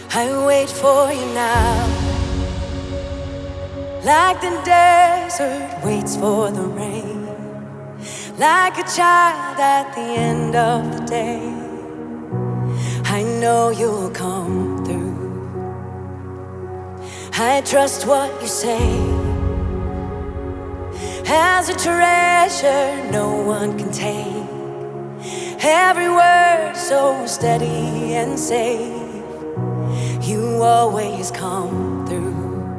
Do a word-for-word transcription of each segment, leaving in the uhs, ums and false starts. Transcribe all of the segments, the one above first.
I wait for you now, like the desert waits for the rain, like a child at the end of the day. I know you'll come through. I trust what you say. As a treasure no one can take, every word so steady and safe. You always come through.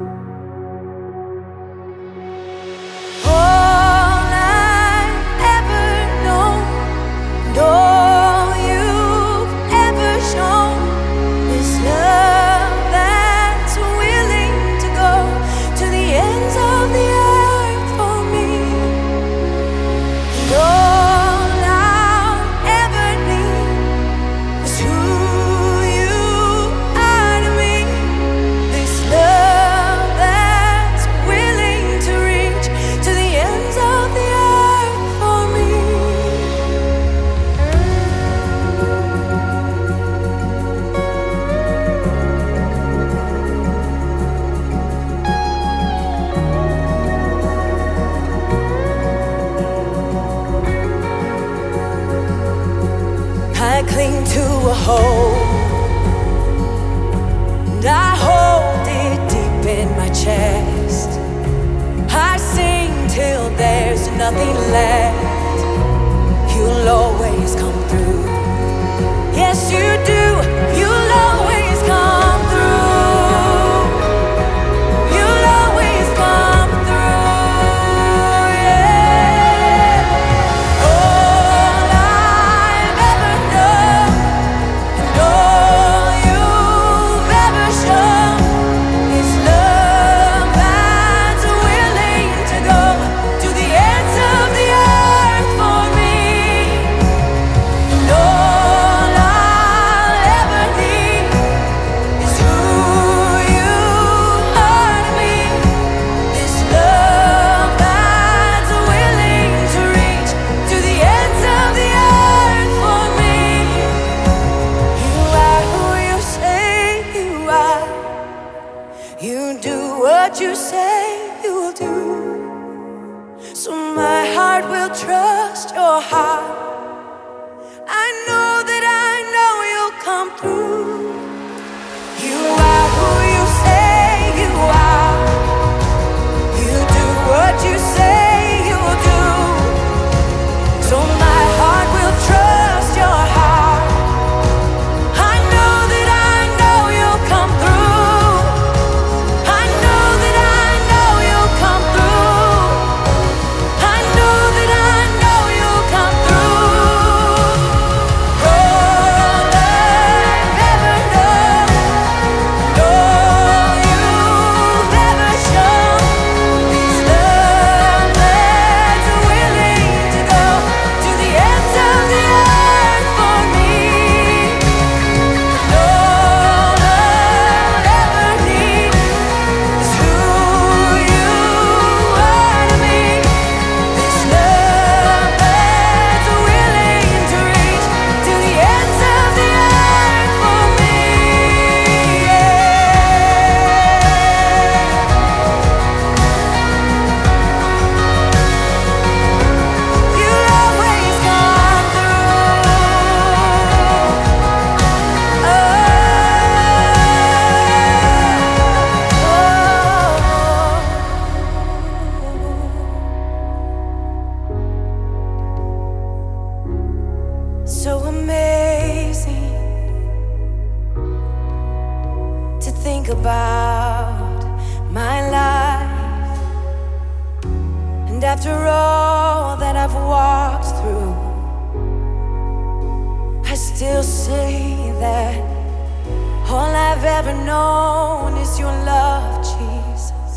All I've ever known, and all you've ever shown, is love that's willing to go to the ends of the earth for me. And all I'll ever need is who you are to me. This love that's willing to reach to the ends of the earth for me. I cling to a hope, and I hold it deep in my chest. I sing till there's nothing left. You'll always come through. Yes, you do. You'll always come through. You'll always come through. Yeah. All I've ever known, and all you've ever shown, is love that's willing to go to the ends of the earth for me. And all I'll ever need is who you are to me. This love that's willing to reach to the ends of the earth for me. You are who you say you are. You do what you say you will do. So my heart will trust your heart. I know that I know you'll come through. You are who you say you are. You do what you say you will do. So my heart will trust your heart. I know that I know you'll come through. I know that I know you'll come through. I know that I know you'll come through. All I've ever known, and all you've ever shown, is love that's willing to go to the ends of the earth for me. And all I'll ever need is who you are to me. This love that's willing to reach to the ends of the earth for me. You'll always come through. So amazing to think about my life, and after all that I've walked through, I still say that all I've ever known is your love, Jesus.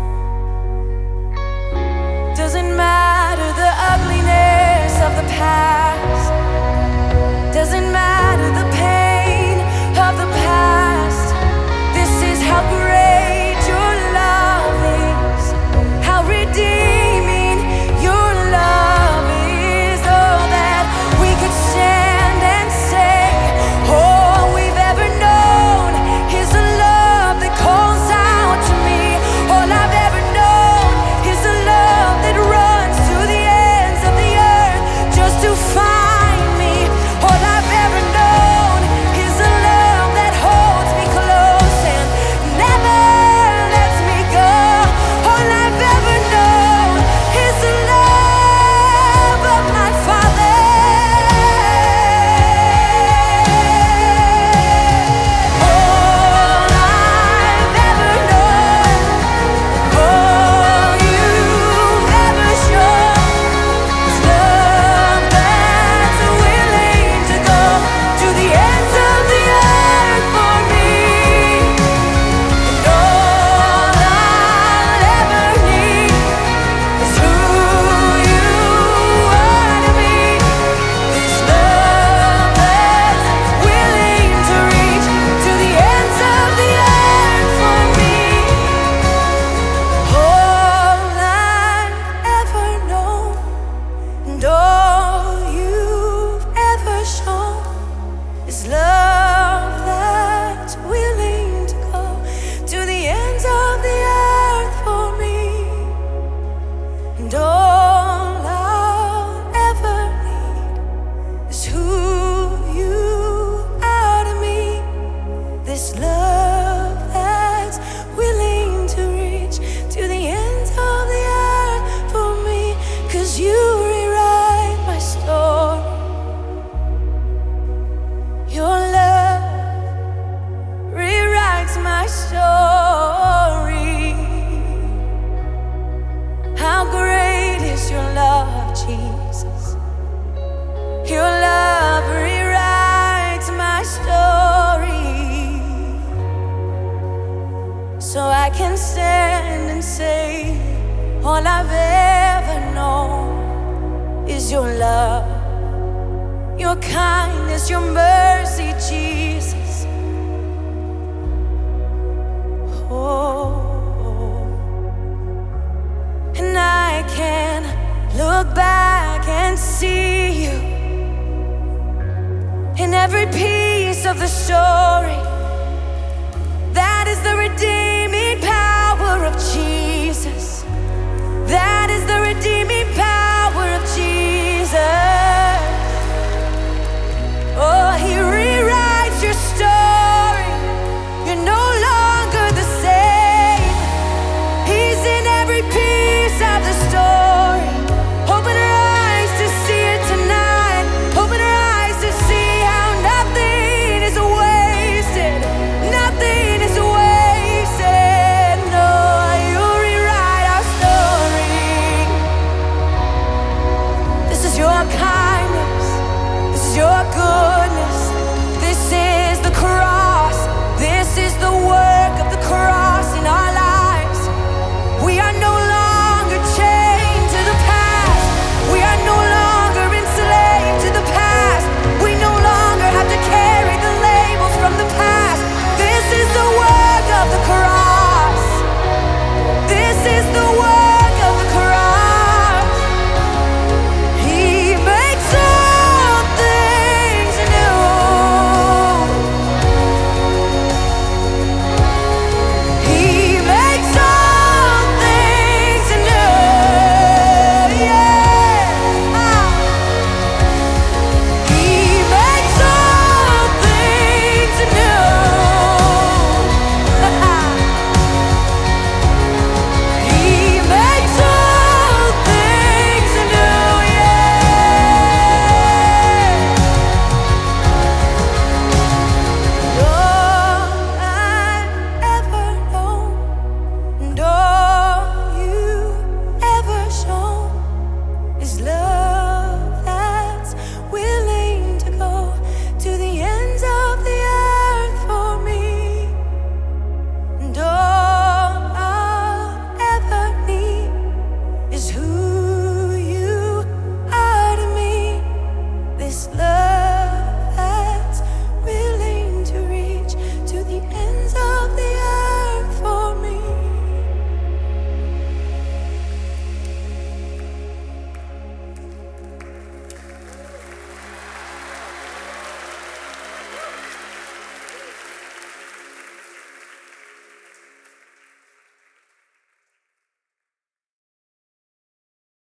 Doesn't matter the ugliness of the past, doesn't matter the pain of the past. This is how great your love is, how redeeming your love is. Oh, that we could stand and say all we've ever known is can stand and say, all I've ever known is your love, your kindness, your mercy, Jesus. Oh, and I can look back and see you in every piece of the story. That is the redeeming power of Jesus. That is the redeeming power of Jesus. Oh, he rewrites your story. You're no longer the same. He's in every piece of the story.